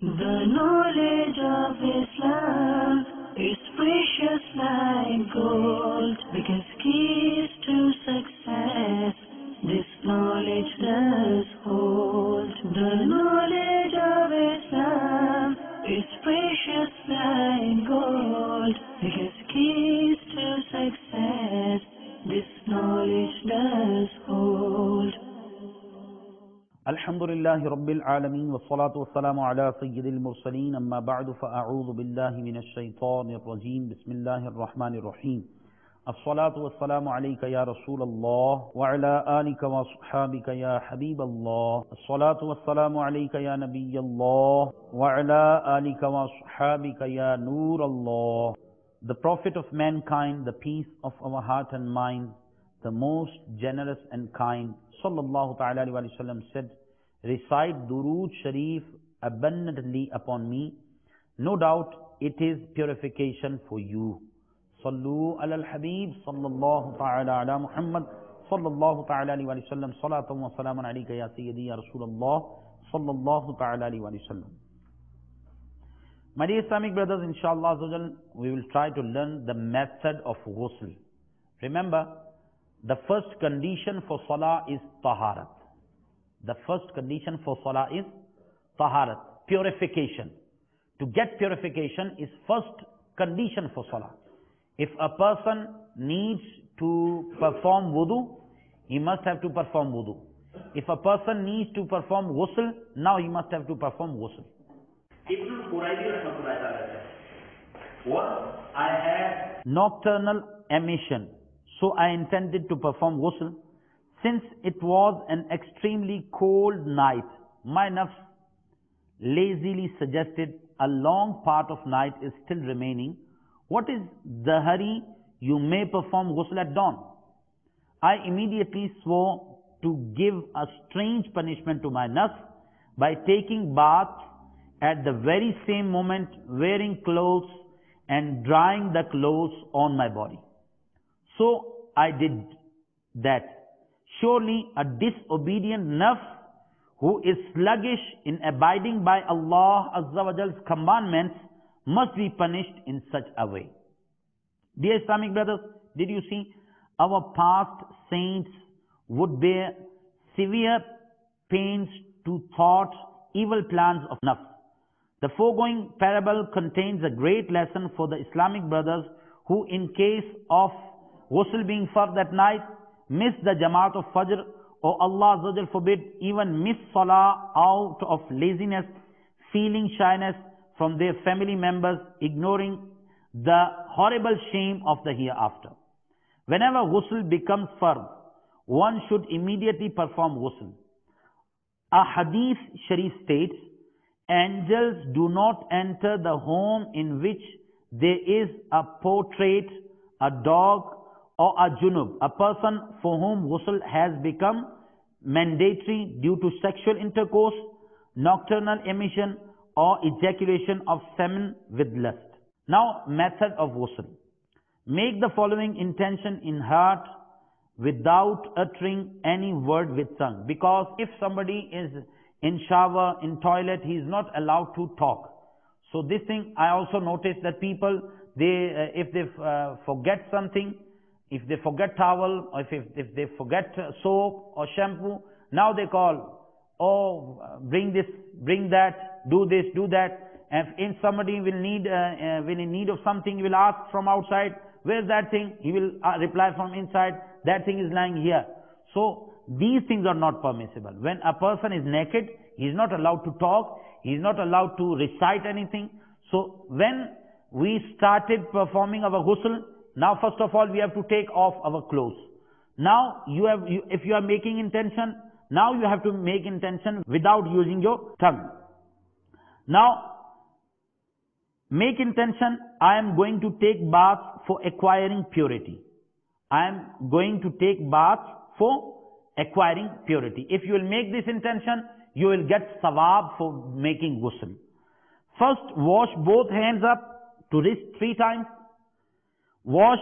The knowledge of Islam is precious like gold, because keys to success this knowledge does hold. The knowledge of Islam is precious like gold, because keys to success this knowledge does hold. الحمد لله رب العالمين والصلاة والسلام على سيد المرسلين أما بعد فأعوذ بالله من الشيطان الرجيم بسم الله الرحمن الرحيم الصلاة والسلام عليك يا رسول الله وعلى آلك وصحابك يا حبيب الله الصلاة والسلام عليك يا نبي الله وعلى آلك وصحابك يا نور الله. The Prophet of mankind, the peace of our heart and mind, the most generous and kind, sallallahu ta'ala alayhi wa sallam said, recite Durood Sharif abundantly upon me. No doubt it is purification for you. Sallu ala al-Habib sallallahu ta'ala ala Muhammad sallallahu ta'ala alayhi wa sallam salatan wa salaman alayka ya Sayyidi ya Rasulullah sallallahu ta'ala alayhi wa sallam. My dear Islamic brothers, inshallah we will try to learn the method of ghusl. Remember, the first condition for salah is taharat. The first condition for salah is taharat, purification. To get purification is first condition for salah. If a person needs to perform wudu, he must have to perform wudu. If a person needs to perform ghusl, now he must have to perform ghusl. I had nocturnal emission, so I intended to perform ghusl. Since it was an extremely cold night, my nafs lazily suggested a long part of night is still remaining. What is the hurry? You may perform ghusl at dawn. I immediately swore to give a strange punishment to my nafs by taking bath at the very same moment, wearing clothes and drying the clothes on my body. So I did that. Surely a disobedient nafs who is sluggish in abiding by Allah Azza wa Jal's commandments must be punished in such a way. Dear Islamic brothers, did you see? Our past saints would bear severe pains to thwart evil plans of nafs. The foregoing parable contains a great lesson for the Islamic brothers who, in case of ghusl being fard at night, miss the Jamaat of Fajr, or Allah Azza wa Jal forbid, even miss Salah out of laziness, feeling shyness from their family members, ignoring the horrible shame of the hereafter. Whenever ghusl becomes fard, one should immediately perform ghusl. A hadith sharif states, angels do not enter the home in which there is a portrait, a dog, or a junub, a person for whom ghusl has become mandatory due to sexual intercourse, nocturnal emission, or ejaculation of semen with lust. Now, method of ghusl. Make the following intention in heart without uttering any word with tongue. Because if somebody is in shower, in toilet, he is not allowed to talk. So this thing, I also noticed that people, if they forget something, if they forget towel, or if they forget soap or shampoo, now they call, oh, bring this, bring that, do this, do that. And if somebody will in need of something, he will ask from outside, where's that thing? He will reply from inside, that thing is lying here. So these things are not permissible. When a person is naked, he is not allowed to talk, he is not allowed to recite anything. So when we started performing our ghusl, now first of all we have to take off our clothes. Now if you are making intention, now you have to make intention without using your tongue. Now make intention, I am going to take bath for acquiring purity. I am going to take bath for acquiring purity. If you will make this intention, you will get sawab for making ghusl. First, wash both hands up to wrist 3 times. Wash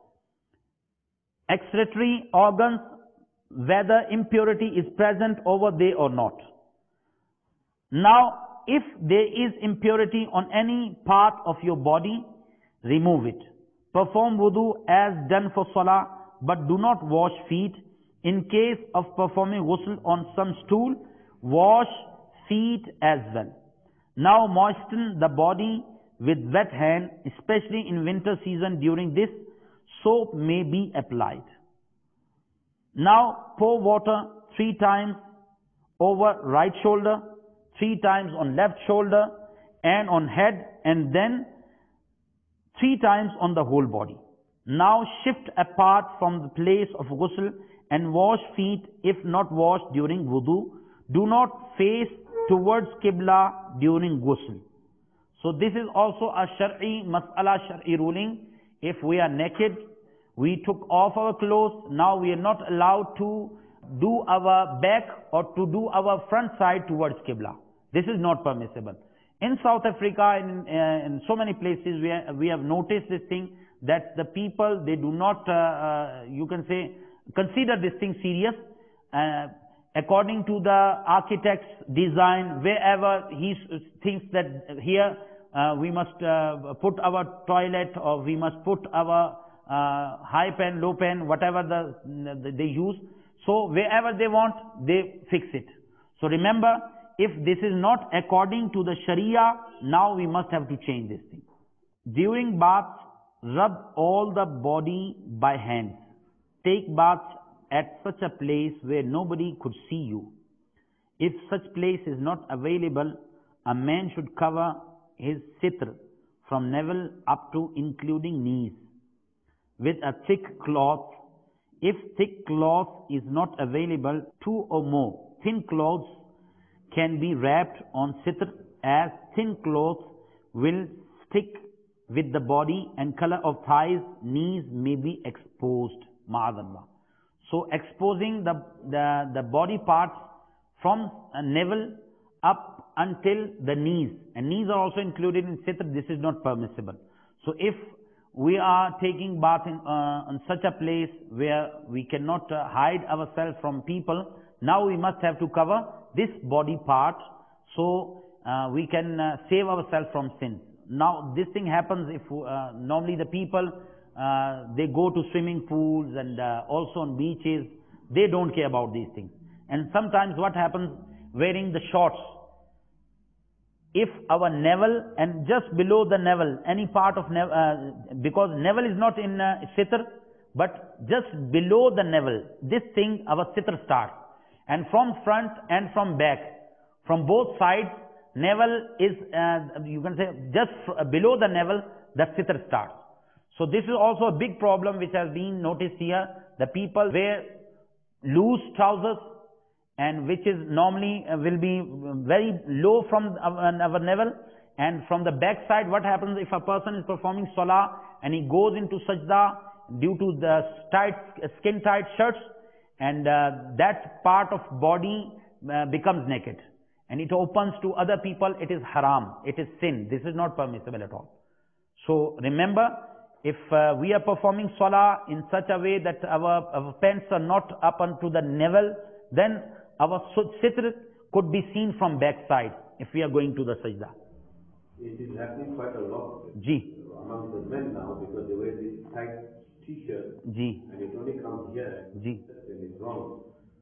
excretory organs whether impurity is present over there or not. Now, if there is impurity on any part of your body, remove it. Perform wudu as done for salah, but do not wash feet. In case of performing ghusl on some stool, wash feet as well. Now moisten the body with wet hand, especially in winter season. During this, soap may be applied. Now pour water 3 times over right shoulder, 3 times on left shoulder and on head, and then 3 times on the whole body. Now shift apart from the place of ghusl and wash feet if not washed during wudu. Do not face towards Qibla during ghusl. So this is also a Shar'i mas'ala, Shar'i ruling. If we are naked, we took off our clothes, now we are not allowed to do our back or to do our front side towards Qibla. This is not permissible. In South Africa, in so many places, we have noticed this thing, that the people, they do not, you can say, consider this thing serious. According to the architect's design, wherever he thinks that here we must put our toilet, or we must put our high pen, low pen, whatever they use. So wherever they want, they fix it. So remember, if this is not according to the Sharia, now we must have to change this thing. During baths, rub all the body by hands. Take baths at such a place where nobody could see you. If such place is not available, a man should cover his sitr from navel up to including knees with a thick cloth. If thick cloth is not available, 2 or more thin cloths can be wrapped on sitr, as thin cloth will stick with the body and color of thighs, knees may be exposed. Ma'adallah. So exposing the body parts from navel up until the knees, and knees are also included in sitr, this is not permissible. So if we are taking bath in such a place where we cannot hide ourselves from people, now we must have to cover this body part, so we can save ourselves from sin. Now this thing happens if normally the people, they go to swimming pools and also on beaches, they don't care about these things. And sometimes what happens, wearing the shorts, if our navel and just below the navel, any part of navel, because navel is not in sitr, but just below the navel, this thing, our sitr starts. And from front and from back, from both sides, navel is, you can say, just below the navel, the sitr starts. So this is also a big problem which has been noticed here. The people wear loose trousers, and which is normally will be very low from our navel, and from the back side, what happens if a person is performing salah and he goes into sajda due to the skin tight shirts, and that part of body becomes naked and it opens to other people, it is haram, it is sin. This is not permissible at all. So remember, if we are performing salah in such a way that our pants are not up onto the navel, then our sitr could be seen from backside if we are going to the sajda. It is happening quite a lot among the men now, because they wear these tight t-shirts and it only comes here and it's wrong.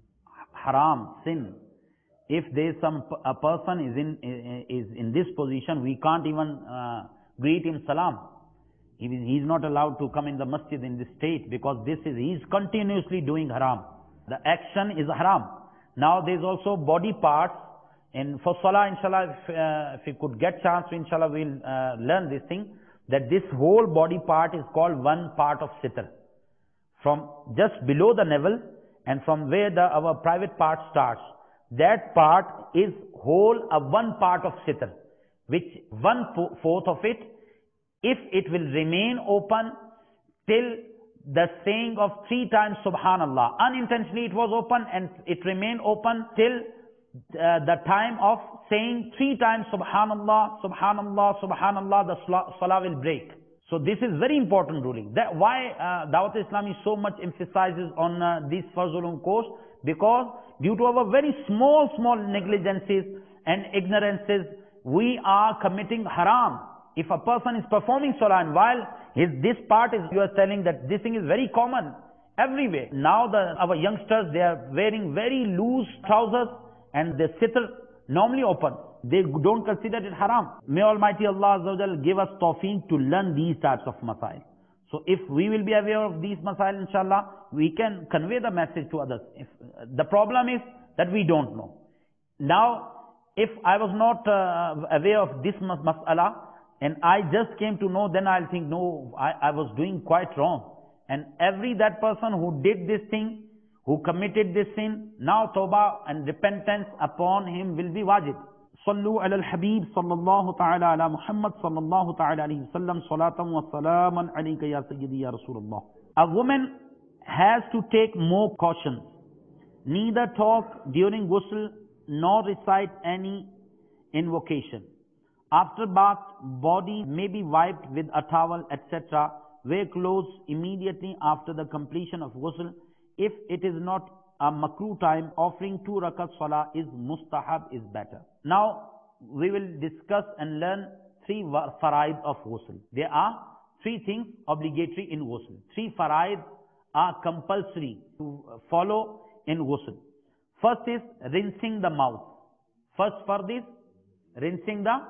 Haram, sin. If there is a person is in this position, we can't even greet him salam. He is not allowed to come in the masjid in this state, because he is continuously doing haram. The action is haram. Now there is also body parts, and for salah, inshallah, if we could get chance, inshallah we'll learn this thing, that this whole body part is called one part of sitr. From just below the navel and from where our private part starts, that part is whole one part of sitr, which 1/4 of it, if it will remain open till the saying of 3 times Subhanallah. Unintentionally it was open and it remained open till the time of saying 3 times Subhanallah, Subhanallah, Subhanallah, the salah will break. So this is very important ruling. That why Dawat Islami so much emphasizes on this Farz Ulum course, because due to our very small negligences and ignorances, we are committing haram. If a person is performing salah and while this part is, you are telling that this thing is very common everywhere. Now our youngsters, they are wearing very loose trousers and the sitr normally open. They don't consider it haram. May Almighty Allah Azza wa Jal give us tawfiq to learn these types of masail. So if we will be aware of these masail, inshallah, we can convey the message to others. If the problem is that we don't know. Now, if I was not aware of this mas'ala and I just came to know, then I'll think, no, I was doing quite wrong. And that person who did this thing, who committed this sin, now tawbah and repentance upon him will be wajib. Sallu ala al-Habib sallallahu ta'ala ala Muhammad sallallahu ta'ala alayhi wa sallam salatan wa salaman alayka ya sayyidi ya Rasulullah. A woman has to take more cautions. Neither talk during ghusl nor recite any invocation. After bath, body may be wiped with a towel, etc. Wear clothes immediately after the completion of ghusl. If it is not a makruh time, offering 2 rakat salah is mustahab, is better. Now, we will discuss and learn 3 faraid of ghusl. There are 3 things obligatory in ghusl. 3 faraid are compulsory to follow in ghusl. First is rinsing the mouth. First fard is rinsing the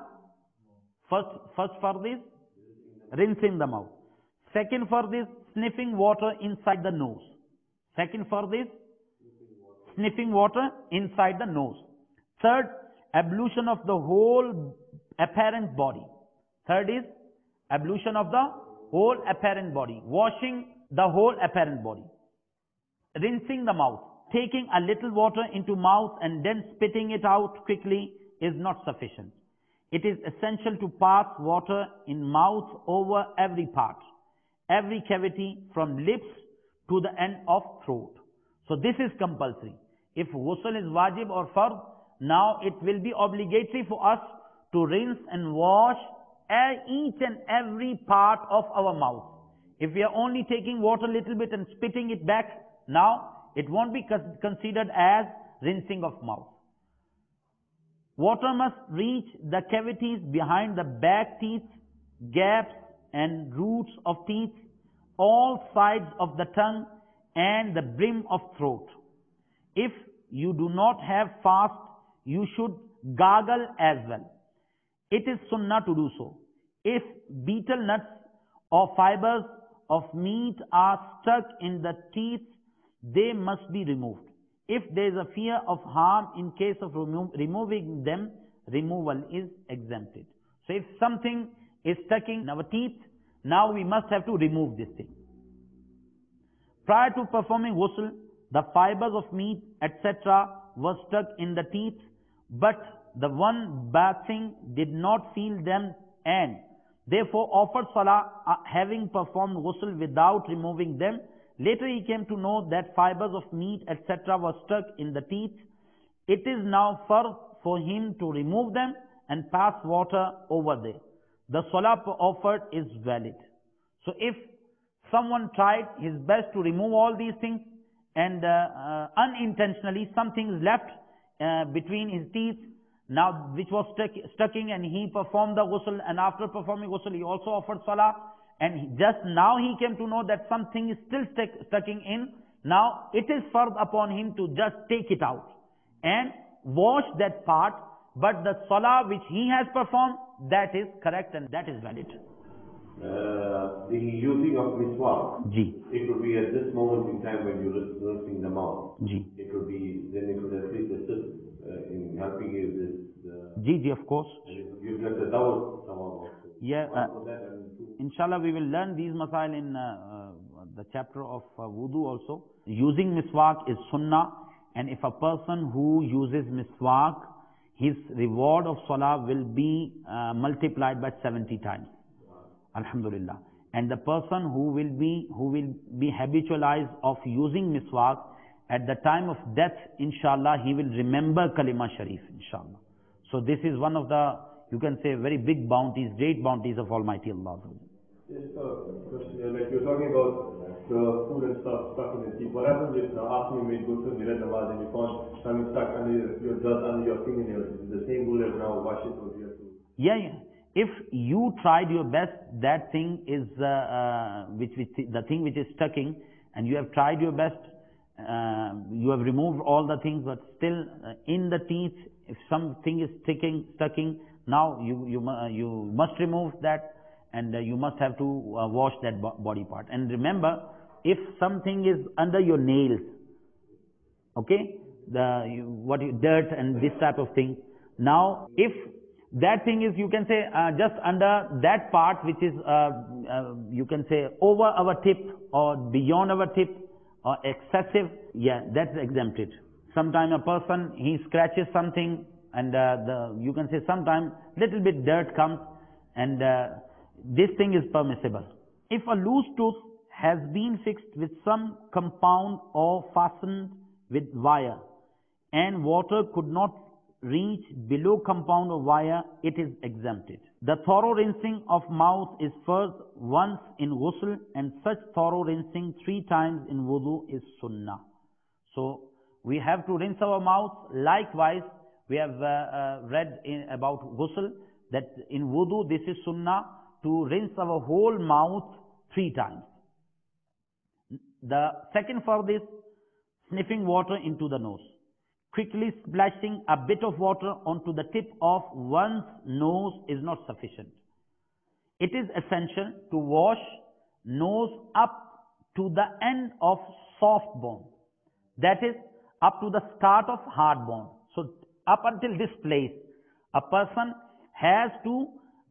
mouth. Second fard is sniffing water inside the nose. Second fard is sniffing water inside the nose. Third, ablution of the whole apparent body. Third is ablution of the whole apparent body. Washing the whole apparent body. Rinsing the mouth. Taking a little water into mouth and then spitting it out quickly is not sufficient. It is essential to pass water in mouth over every part, every cavity from lips to the end of throat. So this is compulsory. If ghusl is wajib or fard, now it will be obligatory for us to rinse and wash each and every part of our mouth. If we are only taking water a little bit and spitting it back, now it won't be considered as rinsing of mouth. Water must reach the cavities behind the back teeth, gaps and roots of teeth, all sides of the tongue and the brim of throat. If you do not have fast, you should gargle as well. It is sunnah to do so. If betel nuts or fibers of meat are stuck in the teeth, they must be removed. If there is a fear of harm in case of removing them, removal is exempted. So if something is stuck in our teeth, now we must have to remove this thing. Prior to performing ghusl, the fibers of meat, etc. were stuck in the teeth, but the one bathing did not feel them and therefore offered salah having performed ghusl without removing them. Later he came to know that fibers of meat, etc. were stuck in the teeth. It is now fard for him to remove them and pass water over there. The salah offered is valid. So if someone tried his best to remove all these things and unintentionally something is left between his teeth, now which was stucking, and he performed the ghusl, and after performing ghusl he also offered salah, and just now he came to know that something is still stucking in. Now it is fard upon him to just take it out and wash that part, but the salah which he has performed, that is correct and that is valid. The using of miswak, it would be at this moment in time when you're rinsing the mouth. It would be, then it would at least assist in helping you this. Of course. You get the dawah also. Yeah, inshallah we will learn these masail in the chapter of wudu also. Using miswak is sunnah, and if a person who uses miswak, his reward of salah will be multiplied by 70 times. Alhamdulillah. And the person who will be habitualized of using miswak, at the time of death, inshallah, he will remember kalima sharif, inshallah. So this is one of the, you can say, very big bounties, great bounties of Almighty Allah. Yes, question. Like you're talking about the food and stuff stuck in the teeth. What happens if after you made ghusl, you read namaz and you found something stuck under your dirt under your fingernails? Is the same rule as now wash it or do you have to? Yeah, yeah. If you tried your best, that thing is the thing which is stucking, and you have tried your best. You have removed all the things, but still in the teeth, if something is stucking, now you must remove that, and you must have to wash that body part. And remember, if something is under your nails, okay, dirt and this type of thing. Now, if that thing is, you can say, just under that part which is, you can say, over our tip or beyond our tip or excessive, yeah, that's exempted. Sometime a person, he scratches something, and you can say sometime little bit dirt comes, and this thing is permissible. If a loose tooth has been fixed with some compound or fastened with wire, and water could not reach below compound or wire, it is exempted. The thorough rinsing of mouth is first once in ghusl, and such thorough rinsing 3 times in wudu is sunnah. So we have to rinse our mouth. Likewise, we have read about ghusl that in wudu this is sunnah to rinse our whole mouth 3 times. The second for this, sniffing water into the nose. Quickly splashing a bit of water onto the tip of one's nose is not sufficient. It is essential to wash nose up to the end of soft bone. That is, up to the start of hard bone. So, up until this place, a person has to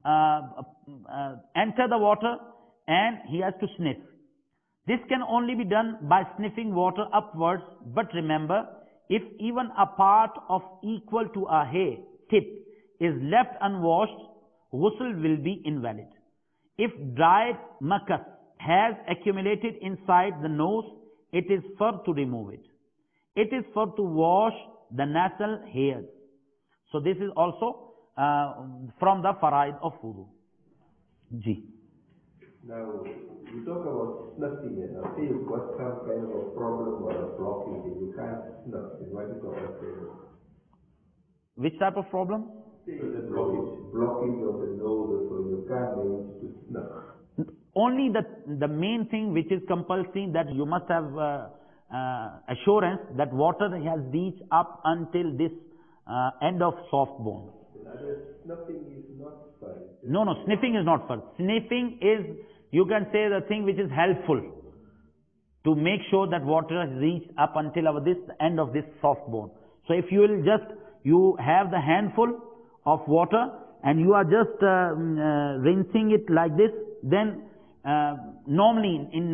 enter the water and he has to sniff. This can only be done by sniffing water upwards, but remember, if even a part of equal to a hair tip is left unwashed, ghusl will be invalid. If dried mucus has accumulated inside the nose, it is first to remove it. It is first to wash the nasal hairs. So this is also from the faraid of wudu. Ji. Now, you talk about snuffing it. Now, say you've got some kind of a problem or a blocking and you can't snuff it. What is the Which type of problem? Blockage of the nose, so you can't manage to snuff. Only the main thing which is compulsory, that you must have assurance that water has reached up until this end of soft bone. Snuffing is not fine. No, sniffing is not first. Sniffing is, you can say, the thing which is helpful to make sure that water has reached up until this end of this soft bone. So if you will you have the handful of water and you are just rinsing it like this, then normally in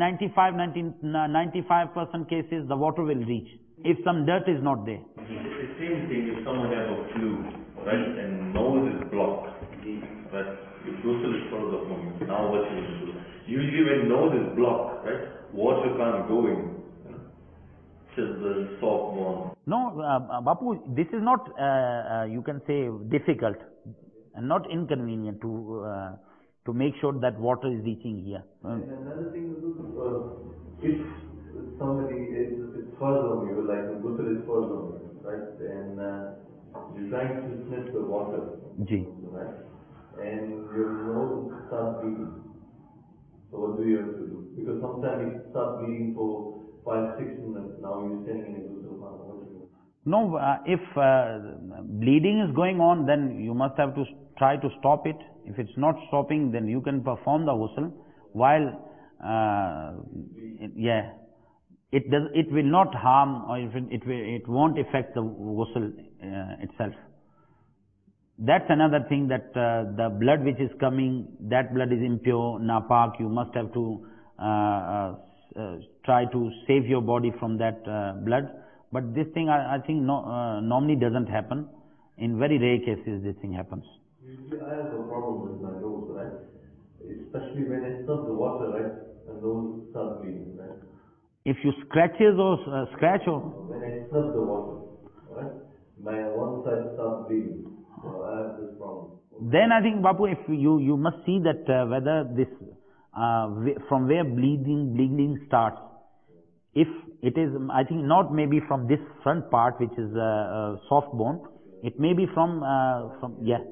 95% cases the water will reach, if some dirt is not there. The same thing if someone has a flu, right, and nose is blocked, right, the ghusl is for the moment. Now what you do? Usually when nose is blocked, right, water can't go in. Just the soft bone. No, Bapu, this is not, you can say, difficult and not inconvenient to make sure that water is reaching here. And another thing, if somebody is further on you, like the ghusl is further on you, right, and you're trying to sniff the water, right, and your nose starts bleeding. So what do you have to do? Because sometimes it starts bleeding for 5-6 minutes. Now you're standing in a ghusl. No, if bleeding is going on, then you must have to try to stop it. If it's not stopping, then you can perform the ghusl. While, it will not harm, or it won't affect the ghusl itself. That's another thing, that the blood which is coming, that blood is impure, napak. You must have to try to save your body from that blood. But this thing, I think, normally doesn't happen. In very rare cases, this thing happens. Usually, I have a problem with my nose, right? Especially when I snuff the water, right? My nose starts bleeding, right? If you scratch or when I snuff the water, right? My one side starts bleeding. So I have this problem. Then I think, Bapu, if you must see that whether this from where bleeding starts. If it is, I think, not maybe from this front part which is soft bone, it may be from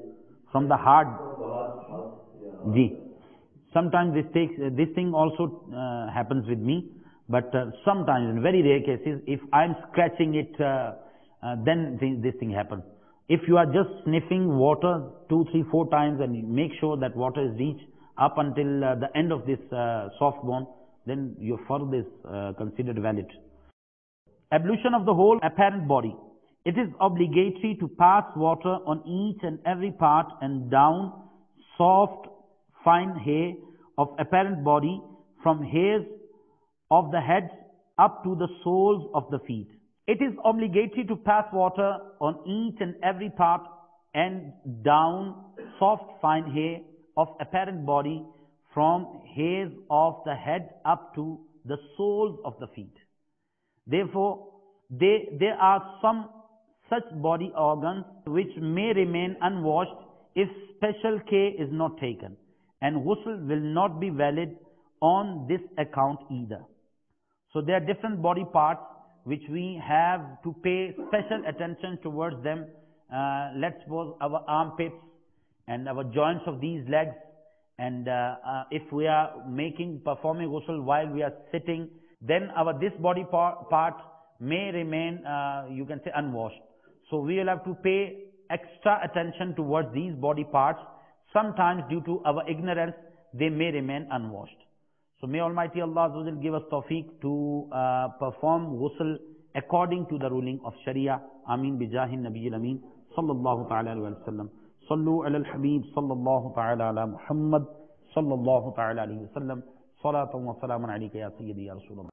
from the hard. Ji. Sometimes this thing also happens with me, but sometimes in very rare cases, if I'm scratching it, then this thing happens. If you are just sniffing water 2, 3, 4 times and you make sure that water is reached up until the end of this soft bone, then your fard is considered valid. Ablution of the whole apparent body. It is obligatory to pass water on each and every part and down soft, fine hair of apparent body from hairs of the head up to the soles of the feet. It is obligatory to pass water on each and every part and down soft, fine hair of apparent body from hairs of the head up to the soles of the feet. Therefore, there are some such body organs which may remain unwashed if special care is not taken, and ghusl will not be valid on this account either. So there are different body parts which we have to pay special attention towards them. Let's suppose our armpits and our joints of these legs, and if we are performing ghusl while we are sitting, then this body part may remain, you can say, unwashed. So we will have to pay extra attention towards these body parts. Sometimes due to our ignorance, they may remain unwashed. So may Almighty Allah Azza wa Jal give us tawfiq to perform ghusl according to the ruling of Sharia. Ameen bijahin Nabiyil Ameen sallallahu ta'ala alayhi wa sallam. Sallu ala al-Habib sallallahu ta'ala ala Muhammad sallallahu ta'ala alayhi wa sallam. Salatan wa salaman alayka ya Sayyidi ya Rasulullah.